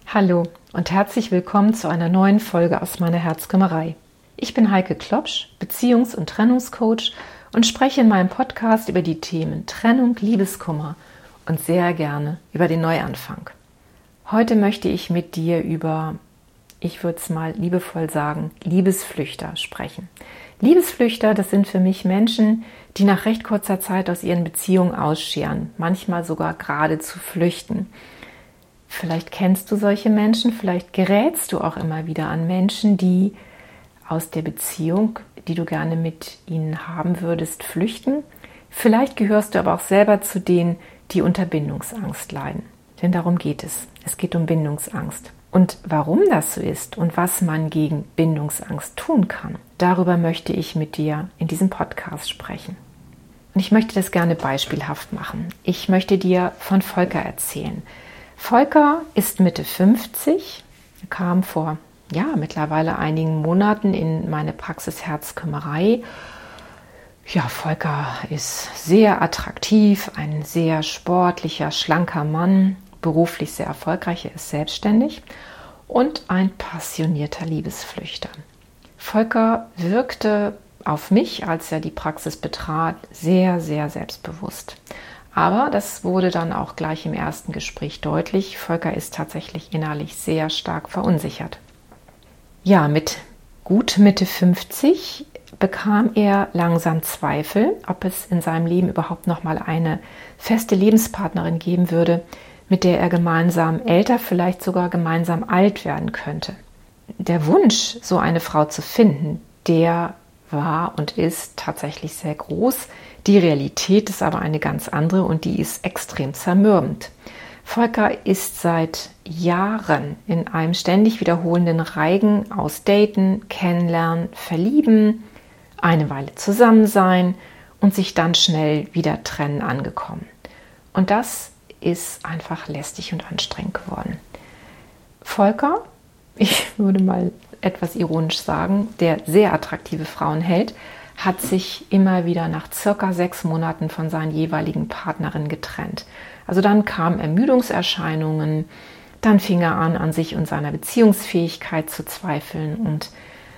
Hallo und herzlich willkommen zu einer neuen Folge aus meiner Herzkümmerei. Ich bin Heike Klopsch, Beziehungs- und Trennungscoach und spreche in meinem Podcast über die Themen Trennung, Liebeskummer und sehr gerne über den Neuanfang. Heute möchte ich mit dir über, ich würde es mal liebevoll sagen, Liebesflüchter sprechen. Liebesflüchter, das sind für mich Menschen, die nach recht kurzer Zeit aus ihren Beziehungen ausscheren, manchmal sogar geradezu flüchten. Vielleicht kennst du solche Menschen, vielleicht gerätst du auch immer wieder an Menschen, die aus der Beziehung, die du gerne mit ihnen haben würdest, flüchten. Vielleicht gehörst du aber auch selber zu denen, die unter Bindungsangst leiden. Denn darum geht es. Es geht um Bindungsangst. Und warum das so ist und was man gegen Bindungsangst tun kann, darüber möchte ich mit dir in diesem Podcast sprechen. Und ich möchte das gerne beispielhaft machen. Ich möchte dir von Volker erzählen. Volker ist Mitte 50, kam vor mittlerweile einigen Monaten in meine Praxis Herzkümmerei. Ja, Volker ist sehr attraktiv, ein sehr sportlicher, schlanker Mann, beruflich sehr erfolgreich, er ist selbstständig und ein passionierter Liebesflüchter. Volker wirkte auf mich, als er die Praxis betrat, sehr, sehr selbstbewusst. Aber das wurde dann auch gleich im ersten Gespräch deutlich. Volker ist tatsächlich innerlich sehr stark verunsichert. Ja, mit gut Mitte 50 bekam er langsam Zweifel, ob es in seinem Leben überhaupt noch mal eine feste Lebenspartnerin geben würde, mit der er gemeinsam älter, vielleicht sogar gemeinsam alt werden könnte. Der Wunsch, so eine Frau zu finden, der war und ist tatsächlich sehr groß. Die Realität ist aber eine ganz andere und die ist extrem zermürbend. Volker ist seit Jahren in einem ständig wiederholenden Reigen aus Daten, Kennenlernen, Verlieben, eine Weile zusammen sein und sich dann schnell wieder trennen angekommen. Und das ist einfach lästig und anstrengend geworden. Volker, ich würde mal etwas ironisch sagen, der sehr attraktive Frauen hält, hat sich immer wieder nach circa 6 Monaten von seinen jeweiligen Partnerinnen getrennt. Also dann kamen Ermüdungserscheinungen, dann fing er an sich und seiner Beziehungsfähigkeit zu zweifeln und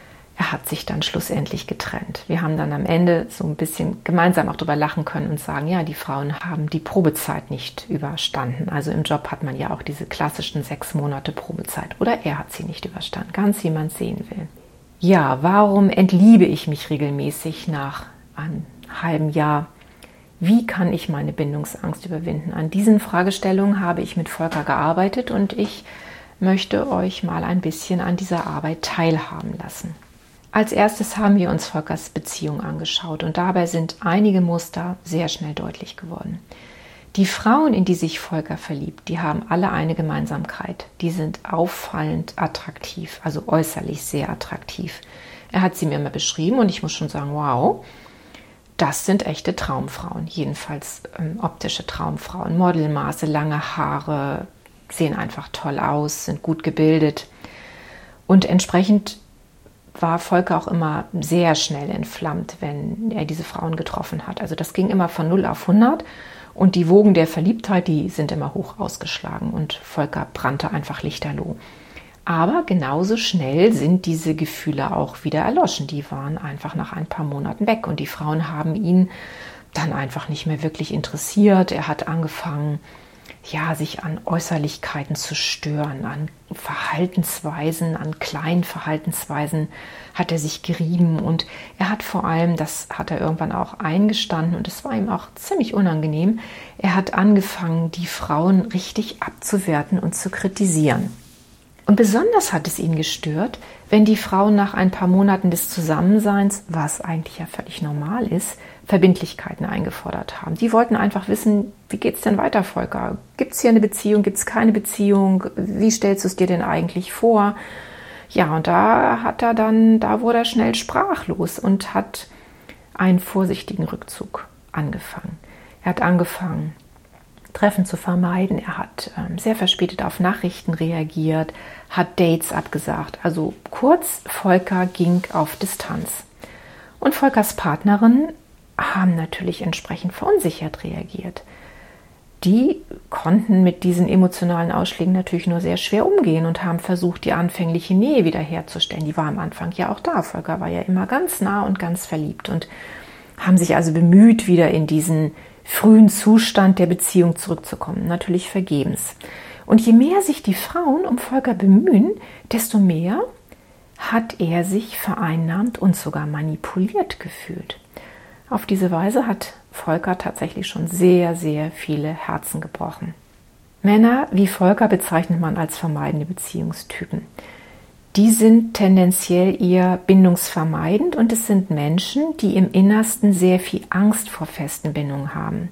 er hat sich dann schlussendlich getrennt. Wir haben dann am Ende so ein bisschen gemeinsam auch drüber lachen können und sagen, ja, die Frauen haben die Probezeit nicht überstanden. Also im Job hat man ja auch diese klassischen 6 Monate Probezeit. Oder er hat sie nicht überstanden, ganz wie man es sehen will. Ja, warum entliebe ich mich regelmäßig nach einem halben Jahr? Wie kann ich meine Bindungsangst überwinden? An diesen Fragestellungen habe ich mit Volker gearbeitet und ich möchte euch mal ein bisschen an dieser Arbeit teilhaben lassen. Als erstes haben wir uns Volkers Beziehung angeschaut und dabei sind einige Muster sehr schnell deutlich geworden. Die Frauen, in die sich Volker verliebt, die haben alle eine Gemeinsamkeit. Die sind auffallend attraktiv, also äußerlich sehr attraktiv. Er hat sie mir immer beschrieben und ich muss schon sagen, wow, das sind echte Traumfrauen, jedenfalls optische Traumfrauen. Modelmaße, lange Haare, sehen einfach toll aus, sind gut gebildet und entsprechend war Volker auch immer sehr schnell entflammt, wenn er diese Frauen getroffen hat. Also das ging immer von 0 auf 100 und die Wogen der Verliebtheit, die sind immer hoch ausgeschlagen und Volker brannte einfach lichterloh. Aber genauso schnell sind diese Gefühle auch wieder erloschen. Die waren einfach nach ein paar Monaten weg und die Frauen haben ihn dann einfach nicht mehr wirklich interessiert. Er hat angefangen, sich an Äußerlichkeiten zu stören, an Verhaltensweisen, an kleinen Verhaltensweisen hat er sich gerieben und er hat vor allem, das hat er irgendwann auch eingestanden und es war ihm auch ziemlich unangenehm, er hat angefangen, die Frauen richtig abzuwerten und zu kritisieren. Und besonders hat es ihn gestört, wenn die Frauen nach ein paar Monaten des Zusammenseins, was eigentlich ja völlig normal ist, Verbindlichkeiten eingefordert haben. Die wollten einfach wissen, wie geht es denn weiter, Volker? Gibt es hier eine Beziehung, gibt es keine Beziehung? Wie stellst du es dir denn eigentlich vor? Ja, und da wurde er schnell sprachlos und hat einen vorsichtigen Rückzug angefangen. Er hat angefangen, Treffen zu vermeiden. Er hat sehr verspätet auf Nachrichten reagiert, hat Dates abgesagt. Also kurz, Volker ging auf Distanz. Und Volkers Partnerinnen haben natürlich entsprechend verunsichert reagiert. die konnten mit diesen emotionalen Ausschlägen natürlich nur sehr schwer umgehen und haben versucht, die anfängliche Nähe wiederherzustellen. Die war am Anfang ja auch da. Volker war ja immer ganz nah und ganz verliebt und haben sich also bemüht, wieder in diesen frühen Zustand der Beziehung zurückzukommen. Natürlich vergebens. Und je mehr sich die Frauen um Volker bemühen, desto mehr hat er sich vereinnahmt und sogar manipuliert gefühlt. Auf diese Weise hat Volker tatsächlich schon sehr, sehr viele Herzen gebrochen. Männer wie Volker bezeichnet man als vermeidende Beziehungstypen. Die sind tendenziell eher bindungsvermeidend und es sind Menschen, die im Innersten sehr viel Angst vor festen Bindungen haben.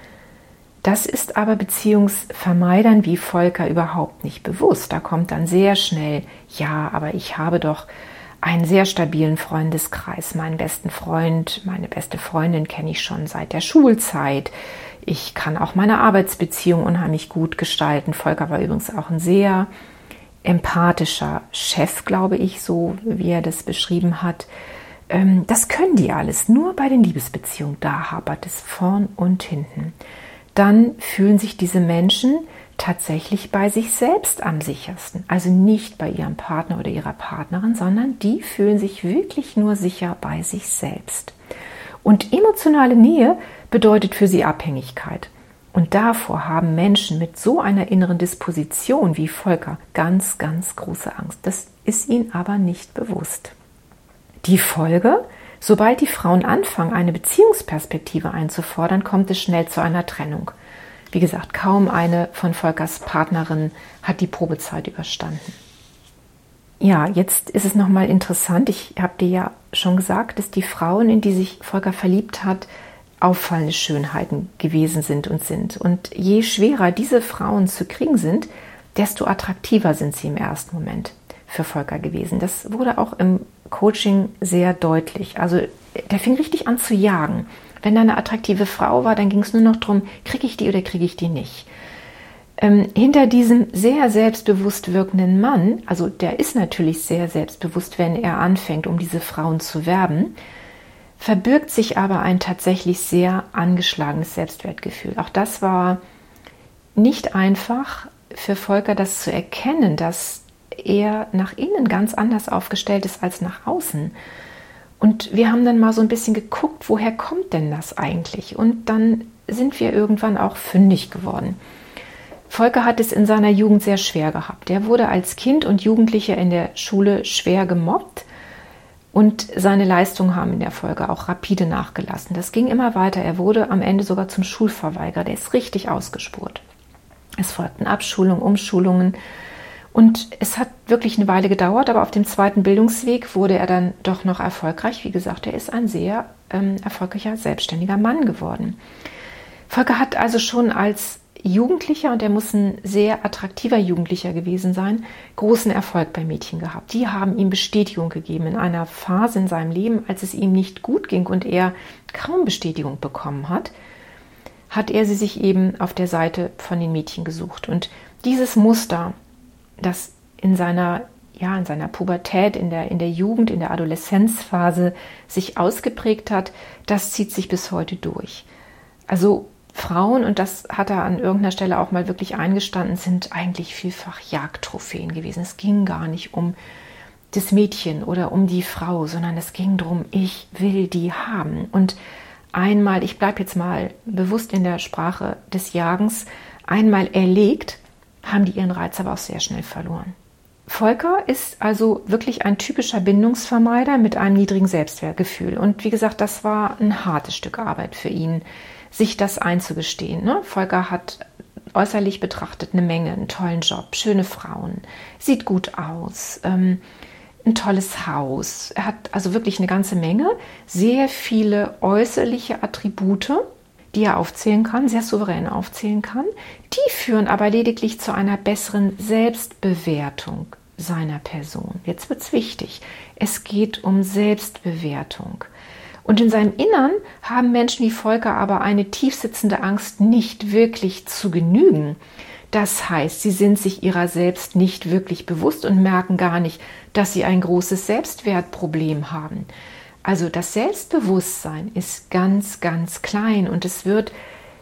Das ist aber Beziehungsvermeidern wie Volker überhaupt nicht bewusst. Da kommt dann sehr schnell, ja, aber ich habe doch einen sehr stabilen Freundeskreis. Meinen besten Freund, meine beste Freundin kenne ich schon seit der Schulzeit. Ich kann auch meine Arbeitsbeziehung unheimlich gut gestalten. Volker war übrigens auch ein sehr empathischer Chef, glaube ich, so wie er das beschrieben hat. Das können die alles. Nur bei den Liebesbeziehungen, da hapert es vorn und hinten. Dann fühlen sich diese Menschen tatsächlich bei sich selbst am sichersten. Also nicht bei ihrem Partner oder ihrer Partnerin, sondern die fühlen sich wirklich nur sicher bei sich selbst. Und emotionale Nähe bedeutet für sie Abhängigkeit. Und davor haben Menschen mit so einer inneren Disposition wie Volker ganz, ganz große Angst. Das ist ihnen aber nicht bewusst. Die Folge: Sobald die Frauen anfangen, eine Beziehungsperspektive einzufordern, kommt es schnell zu einer Trennung. Wie gesagt, kaum eine von Volkers Partnerinnen hat die Probezeit überstanden. Ja, jetzt ist es nochmal interessant. Ich habe dir ja schon gesagt, dass die Frauen, in die sich Volker verliebt hat, auffallende Schönheiten gewesen sind und sind. Und je schwerer diese Frauen zu kriegen sind, desto attraktiver sind sie im ersten Moment für Volker gewesen. Das wurde auch im Coaching sehr deutlich. Also der fing richtig an zu jagen. Wenn da eine attraktive Frau war, dann ging es nur noch darum, kriege ich die oder kriege ich die nicht. Hinter diesem sehr selbstbewusst wirkenden Mann, also der ist natürlich sehr selbstbewusst, wenn er anfängt, um diese Frauen zu werben, verbirgt sich aber ein tatsächlich sehr angeschlagenes Selbstwertgefühl. Auch das war nicht einfach für Volker, das zu erkennen, dass er nach innen ganz anders aufgestellt ist als nach außen. Und wir haben dann mal so ein bisschen geguckt, woher kommt denn das eigentlich? Und dann sind wir irgendwann auch fündig geworden. Volker hat es in seiner Jugend sehr schwer gehabt. Er wurde als Kind und Jugendlicher in der Schule schwer gemobbt und seine Leistungen haben in der Folge auch rapide nachgelassen. Das ging immer weiter. Er wurde am Ende sogar zum Schulverweigerer. Der ist richtig ausgespurt. Es folgten Abschulungen, Umschulungen. Und es hat wirklich eine Weile gedauert, aber auf dem zweiten Bildungsweg wurde er dann doch noch erfolgreich. Wie gesagt, er ist ein sehr erfolgreicher, selbstständiger Mann geworden. Volker hat also schon als Jugendlicher, und er muss ein sehr attraktiver Jugendlicher gewesen sein, großen Erfolg bei Mädchen gehabt. Die haben ihm Bestätigung gegeben in einer Phase in seinem Leben, als es ihm nicht gut ging und er kaum Bestätigung bekommen hat, hat er sie sich eben auf der Seite von den Mädchen gesucht. Und dieses Muster, das in seiner Pubertät, in der Jugend, in der Adoleszenzphase sich ausgeprägt hat, das zieht sich bis heute durch. Also Frauen, und das hat er an irgendeiner Stelle auch mal wirklich eingestanden, sind eigentlich vielfach Jagdtrophäen gewesen. Es ging gar nicht um das Mädchen oder um die Frau, sondern es ging darum, ich will die haben. Und einmal, ich bleibe jetzt mal bewusst in der Sprache des Jagens, einmal erlegt, haben die ihren Reiz aber auch sehr schnell verloren. Volker ist also wirklich ein typischer Bindungsvermeider mit einem niedrigen Selbstwertgefühl. Und wie gesagt, das war ein hartes Stück Arbeit für ihn, sich das einzugestehen. Ne? Volker hat äußerlich betrachtet eine Menge, einen tollen Job, schöne Frauen, sieht gut aus, ein tolles Haus. Er hat also wirklich eine ganze Menge, sehr viele äußerliche Attribute, die er aufzählen kann, sehr souverän aufzählen kann. Die führen aber lediglich zu einer besseren Selbstbewertung seiner Person. Jetzt wird es wichtig. Es geht um Selbstbewertung. Und in seinem Innern haben Menschen wie Volker aber eine tiefsitzende Angst, nicht wirklich zu genügen. Das heißt, sie sind sich ihrer selbst nicht wirklich bewusst und merken gar nicht, dass sie ein großes Selbstwertproblem haben. Also das Selbstbewusstsein ist ganz, ganz klein und es wird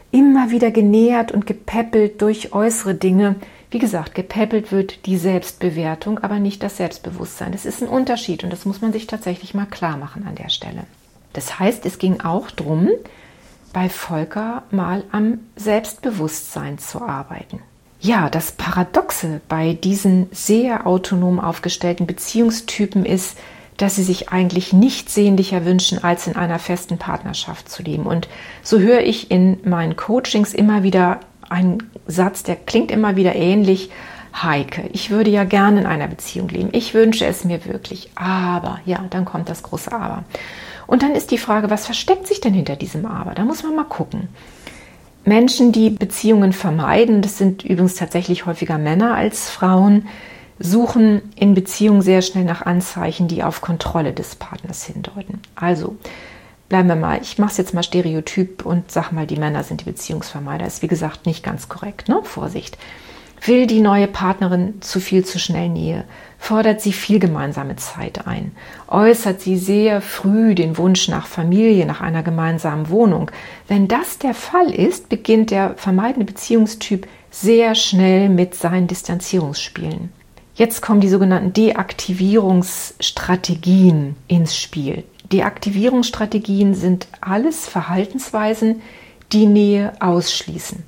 immer wieder genährt und gepäppelt durch äußere Dinge. Wie gesagt, gepäppelt wird die Selbstbewertung, aber nicht das Selbstbewusstsein. Das ist ein Unterschied und das muss man sich tatsächlich mal klar machen an der Stelle. Das heißt, es ging auch darum, bei Volker mal am Selbstbewusstsein zu arbeiten. Ja, das Paradoxe bei diesen sehr autonom aufgestellten Beziehungstypen ist, dass sie sich eigentlich nichts sehnlicher wünschen, als in einer festen Partnerschaft zu leben. Und so höre ich in meinen Coachings immer wieder einen Satz, der klingt immer wieder ähnlich. Heike, ich würde ja gerne in einer Beziehung leben. Ich wünsche es mir wirklich. Aber, ja, dann kommt das große Aber. Und dann ist die Frage, was versteckt sich denn hinter diesem Aber? Da muss man mal gucken. Menschen, die Beziehungen vermeiden, das sind übrigens tatsächlich häufiger Männer als Frauen, suchen in Beziehungen sehr schnell nach Anzeichen, die auf Kontrolle des Partners hindeuten. Also, bleiben wir mal, ich mache es jetzt mal stereotyp und sage mal, die Männer sind die Beziehungsvermeider. Ist wie gesagt nicht ganz korrekt, ne? Vorsicht. Will die neue Partnerin zu viel zu schnell Nähe? Fordert sie viel gemeinsame Zeit ein? Äußert sie sehr früh den Wunsch nach Familie, nach einer gemeinsamen Wohnung? Wenn das der Fall ist, beginnt der vermeidende Beziehungstyp sehr schnell mit seinen Distanzierungsspielen. Jetzt kommen die sogenannten Deaktivierungsstrategien ins Spiel. Deaktivierungsstrategien sind alles Verhaltensweisen, die Nähe ausschließen.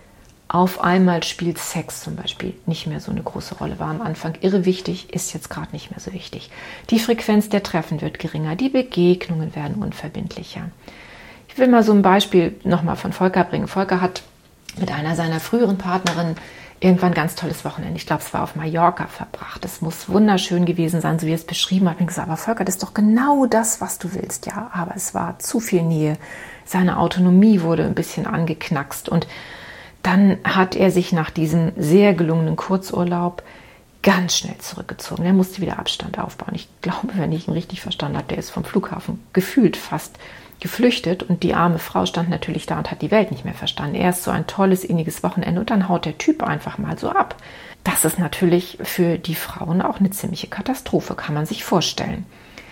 Auf einmal spielt Sex zum Beispiel nicht mehr so eine große Rolle. War am Anfang irre wichtig, ist jetzt gerade nicht mehr so wichtig. Die Frequenz der Treffen wird geringer, die Begegnungen werden unverbindlicher. Ich will mal so ein Beispiel nochmal von Volker bringen. Volker hat mit einer seiner früheren Partnerinnen irgendwann ein ganz tolles Wochenende. Ich glaube, es war auf Mallorca verbracht. Es muss wunderschön gewesen sein, so wie er es beschrieben hat. Ich habe gesagt, aber Volker, das ist doch genau das, was du willst. Ja, aber es war zu viel Nähe. Seine Autonomie wurde ein bisschen angeknackst und dann hat er sich nach diesem sehr gelungenen Kurzurlaub ganz schnell zurückgezogen. Er musste wieder Abstand aufbauen. Ich glaube, wenn ich ihn richtig verstanden habe, der ist vom Flughafen gefühlt fast geflüchtet und die arme Frau stand natürlich da und hat die Welt nicht mehr verstanden. Erst so ein tolles, inniges Wochenende und dann haut der Typ einfach mal so ab. Das ist natürlich für die Frauen auch eine ziemliche Katastrophe, kann man sich vorstellen.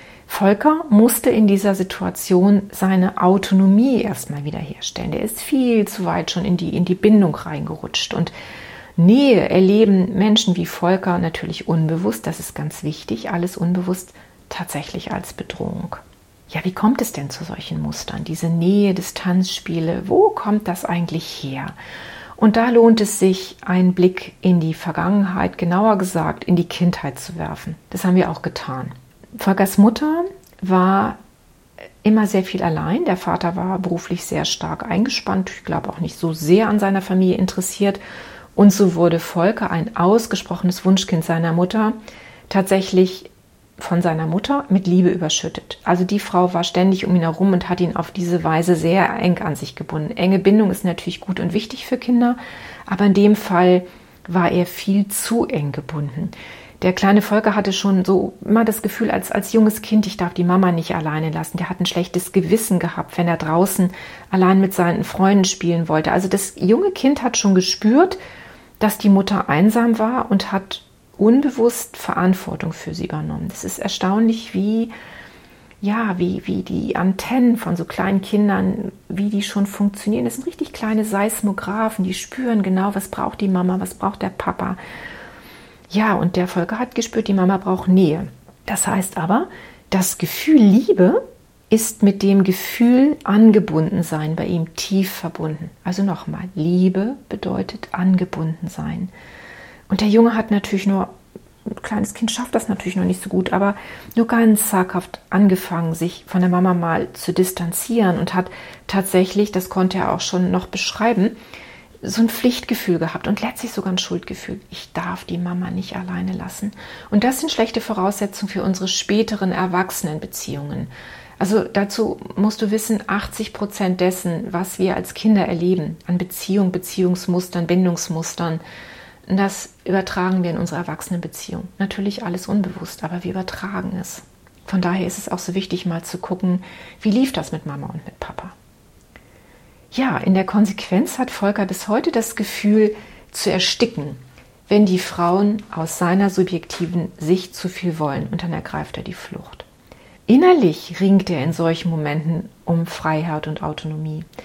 Volker musste in dieser Situation seine Autonomie erstmal wiederherstellen. Der ist viel zu weit schon in die Bindung reingerutscht. Und Nähe erleben Menschen wie Volker natürlich unbewusst, das ist ganz wichtig, alles unbewusst tatsächlich als Bedrohung. Ja, wie kommt es denn zu solchen Mustern? Diese Nähe-Distanzspiele, wo kommt das eigentlich her? Und da lohnt es sich, einen Blick in die Vergangenheit, genauer gesagt in die Kindheit zu werfen. Das haben wir auch getan. Volkers Mutter war immer sehr viel allein. Der Vater war beruflich sehr stark eingespannt. Ich glaube auch nicht so sehr an seiner Familie interessiert. Und so wurde Volker, ein ausgesprochenes Wunschkind seiner Mutter, tatsächlich von seiner Mutter mit Liebe überschüttet. Also die Frau war ständig um ihn herum und hat ihn auf diese Weise sehr eng an sich gebunden. Enge Bindung ist natürlich gut und wichtig für Kinder, aber in dem Fall war er viel zu eng gebunden. Der kleine Volker hatte schon so immer das Gefühl, als junges Kind, ich darf die Mama nicht alleine lassen. Der hat ein schlechtes Gewissen gehabt, wenn er draußen allein mit seinen Freunden spielen wollte. Also das junge Kind hat schon gespürt, dass die Mutter einsam war und hat unbewusst Verantwortung für sie übernommen. Das ist erstaunlich, wie die Antennen von so kleinen Kindern, wie die schon funktionieren. Das sind richtig kleine Seismographen, die spüren genau, was braucht die Mama, was braucht der Papa. Ja, und der Volker hat gespürt, die Mama braucht Nähe. Das heißt aber, das Gefühl Liebe ist mit dem Gefühl angebunden sein bei ihm tief verbunden. Also nochmal, Liebe bedeutet angebunden sein. Und der Junge hat natürlich nur, ein kleines Kind schafft das natürlich noch nicht so gut, aber nur ganz zaghaft angefangen, sich von der Mama mal zu distanzieren und hat tatsächlich, das konnte er auch schon noch beschreiben, so ein Pflichtgefühl gehabt und letztlich sogar ein Schuldgefühl. Ich darf die Mama nicht alleine lassen. Und das sind schlechte Voraussetzungen für unsere späteren Erwachsenenbeziehungen. Also dazu musst du wissen, 80% dessen, was wir als Kinder erleben, an Beziehung, Beziehungsmustern, Bindungsmustern, das übertragen wir in unsere Erwachsenenbeziehung. Natürlich alles unbewusst, aber wir übertragen es. Von daher ist es auch so wichtig, mal zu gucken, wie lief das mit Mama und mit Papa. Ja, in der Konsequenz hat Volker bis heute das Gefühl, zu ersticken, wenn die Frauen aus seiner subjektiven Sicht zu viel wollen, und dann ergreift er die Flucht. Innerlich ringt er in solchen Momenten um Freiheit und Autonomie.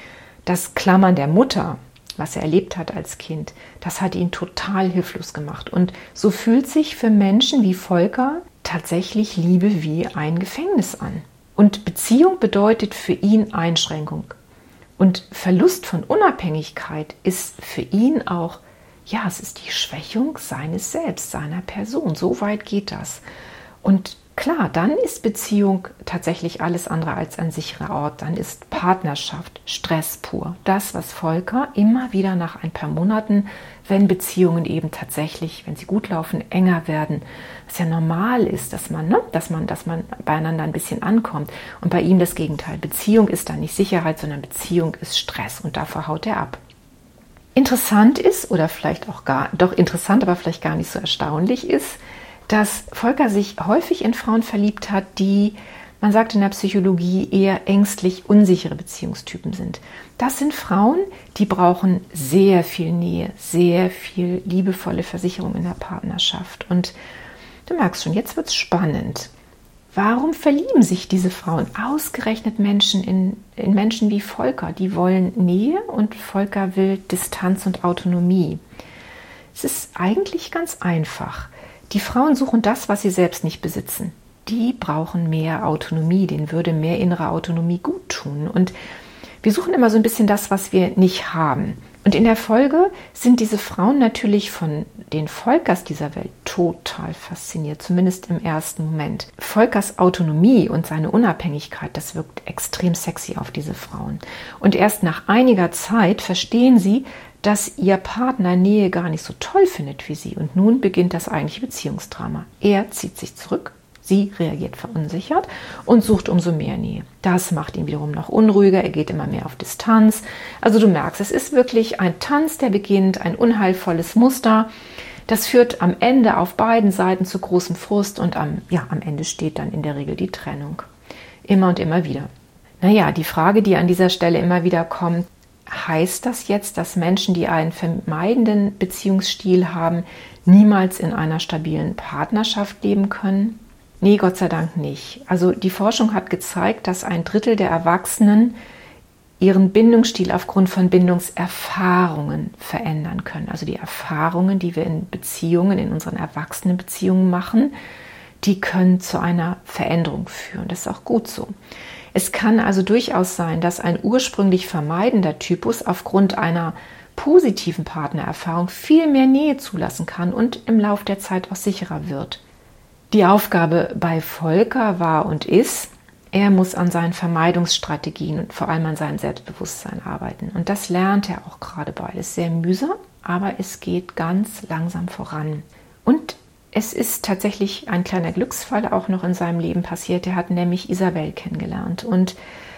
das Klammern der Mutter, was er erlebt hat als Kind, das hat ihn total hilflos gemacht. Und so fühlt sich für Menschen wie Volker tatsächlich Liebe wie ein Gefängnis an. Und Beziehung bedeutet für ihn Einschränkung. Und Verlust von Unabhängigkeit ist für ihn auch, ja, es ist die Schwächung seines Selbst, seiner Person. So weit geht das. Und klar, dann ist Beziehung tatsächlich alles andere als ein sicherer Ort. Dann ist Partnerschaft Stress pur. Das, was Volker immer wieder nach ein paar Monaten, wenn Beziehungen eben tatsächlich, wenn sie gut laufen, enger werden, was ja normal ist, dass man beieinander ein bisschen ankommt. Und bei ihm das Gegenteil. Beziehung ist dann nicht Sicherheit, sondern Beziehung ist Stress und davor haut er ab. Interessant ist, oder vielleicht auch interessant, aber vielleicht gar nicht so erstaunlich ist, dass Volker sich häufig in Frauen verliebt hat, die, man sagt in der Psychologie, eher ängstlich unsichere Beziehungstypen sind. Das sind Frauen, die brauchen sehr viel Nähe, sehr viel liebevolle Versicherung in der Partnerschaft. Und du merkst schon, jetzt wird es spannend. Warum verlieben sich diese Frauen ausgerechnet Menschen in Menschen wie Volker? Die wollen Nähe und Volker will Distanz und Autonomie. Es ist eigentlich ganz einfach. Die Frauen suchen das, was sie selbst nicht besitzen. Die brauchen mehr Autonomie, denen würde mehr innere Autonomie gut tun. Und wir suchen immer so ein bisschen das, was wir nicht haben. Und in der Folge sind diese Frauen natürlich von den Volkers dieser Welt total fasziniert, zumindest im ersten Moment. Volkers Autonomie und seine Unabhängigkeit, das wirkt extrem sexy auf diese Frauen. Und erst nach einiger Zeit verstehen sie, dass ihr Partner Nähe gar nicht so toll findet wie sie. Und nun beginnt das eigentliche Beziehungsdrama. Er zieht sich zurück, sie reagiert verunsichert und sucht umso mehr Nähe. Das macht ihn wiederum noch unruhiger, er geht immer mehr auf Distanz. Also du merkst, es ist wirklich ein Tanz, der beginnt, ein unheilvolles Muster. Das führt am Ende auf beiden Seiten zu großem Frust und am Ende steht dann in der Regel die Trennung. Immer und immer wieder. Naja, die Frage, die an dieser Stelle immer wieder kommt, heißt das jetzt, dass Menschen, die einen vermeidenden Beziehungsstil haben, niemals in einer stabilen Partnerschaft leben können? Nee, Gott sei Dank nicht. Also die Forschung hat gezeigt, dass 1/3 der Erwachsenen ihren Bindungsstil aufgrund von Bindungserfahrungen verändern können. Also die Erfahrungen, die wir in Beziehungen, in unseren Erwachsenenbeziehungen machen, die können zu einer Veränderung führen. Das ist auch gut so. Es kann also durchaus sein, dass ein ursprünglich vermeidender Typus aufgrund einer positiven Partnererfahrung viel mehr Nähe zulassen kann und im Lauf der Zeit auch sicherer wird. Die Aufgabe bei Volker war und ist, er muss an seinen Vermeidungsstrategien und vor allem an seinem Selbstbewusstsein arbeiten. Und das lernt er auch gerade beides. Sehr mühsam, aber es geht ganz langsam voran. Und es ist tatsächlich ein kleiner Glücksfall auch noch in seinem Leben passiert. Er hat nämlich Isabel kennengelernt. Und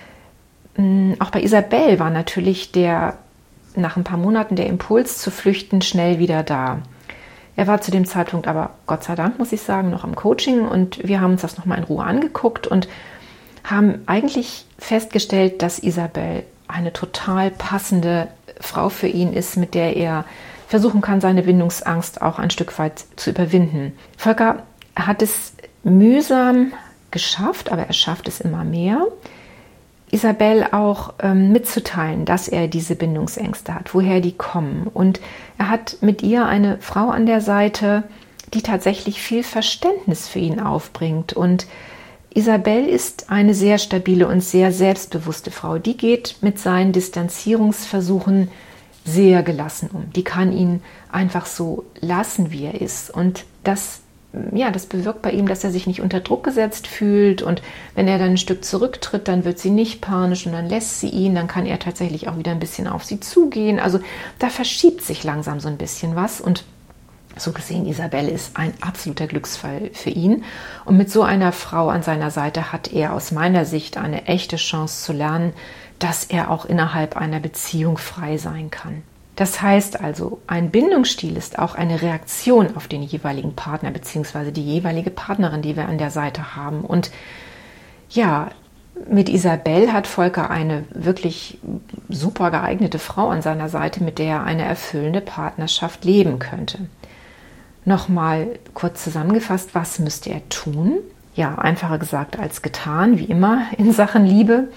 auch bei Isabel war natürlich nach ein paar Monaten der Impuls zu flüchten schnell wieder da. Er war zu dem Zeitpunkt aber, Gott sei Dank, muss ich sagen, noch am Coaching. Und wir haben uns das nochmal in Ruhe angeguckt und haben eigentlich festgestellt, dass Isabel eine total passende Frau für ihn ist, mit der er versuchen kann, seine Bindungsangst auch ein Stück weit zu überwinden. Volker hat es mühsam geschafft, aber er schafft es immer mehr, Isabel auch mitzuteilen, dass er diese Bindungsängste hat, woher die kommen. Und er hat mit ihr eine Frau an der Seite, die tatsächlich viel Verständnis für ihn aufbringt. Und Isabel ist eine sehr stabile und sehr selbstbewusste Frau. Die geht mit seinen Distanzierungsversuchen sehr gelassen um. Die kann ihn einfach so lassen, wie er ist. Und das bewirkt bei ihm, dass er sich nicht unter Druck gesetzt fühlt. Und wenn er dann ein Stück zurücktritt, dann wird sie nicht panisch und dann lässt sie ihn. Dann kann er tatsächlich auch wieder ein bisschen auf sie zugehen. Also da verschiebt sich langsam so ein bisschen was. Und so gesehen, Isabel ist ein absoluter Glücksfall für ihn. Und mit so einer Frau an seiner Seite hat er aus meiner Sicht eine echte Chance zu lernen, dass er auch innerhalb einer Beziehung frei sein kann. Das heißt also, ein Bindungsstil ist auch eine Reaktion auf den jeweiligen Partner bzw. die jeweilige Partnerin, die wir an der Seite haben. Und ja, mit Isabel hat Volker eine wirklich super geeignete Frau an seiner Seite, mit der er eine erfüllende Partnerschaft leben könnte. Nochmal kurz zusammengefasst, was müsste er tun? Ja, einfacher gesagt als getan, wie immer in Sachen Liebe.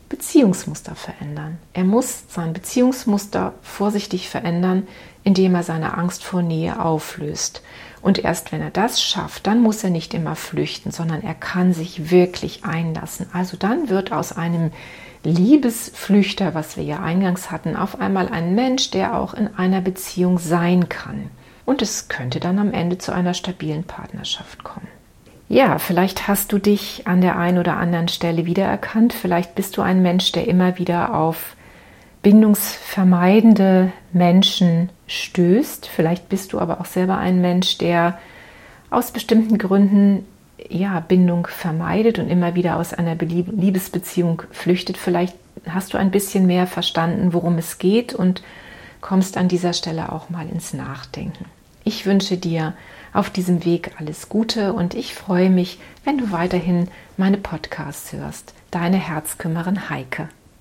Beziehungsmuster verändern. Er muss sein Beziehungsmuster vorsichtig verändern, indem er seine Angst vor Nähe auflöst. Und erst wenn er das schafft, dann muss er nicht immer flüchten, sondern er kann sich wirklich einlassen. Also dann wird aus einem Liebesflüchter, was wir ja eingangs hatten, auf einmal ein Mensch, der auch in einer Beziehung sein kann. Und es könnte dann am Ende zu einer stabilen Partnerschaft kommen. Ja, vielleicht hast du dich an der einen oder anderen Stelle wiedererkannt. Vielleicht bist du ein Mensch, der immer wieder auf bindungsvermeidende Menschen stößt. Vielleicht bist du aber auch selber ein Mensch, der aus bestimmten Gründen Bindung vermeidet und immer wieder aus einer Liebesbeziehung flüchtet. Vielleicht hast du ein bisschen mehr verstanden, worum es geht und kommst an dieser Stelle auch mal ins Nachdenken. Ich wünsche dir auf diesem Weg alles Gute und ich freue mich, wenn du weiterhin meine Podcasts hörst. Deine Herzkümmerin Heike.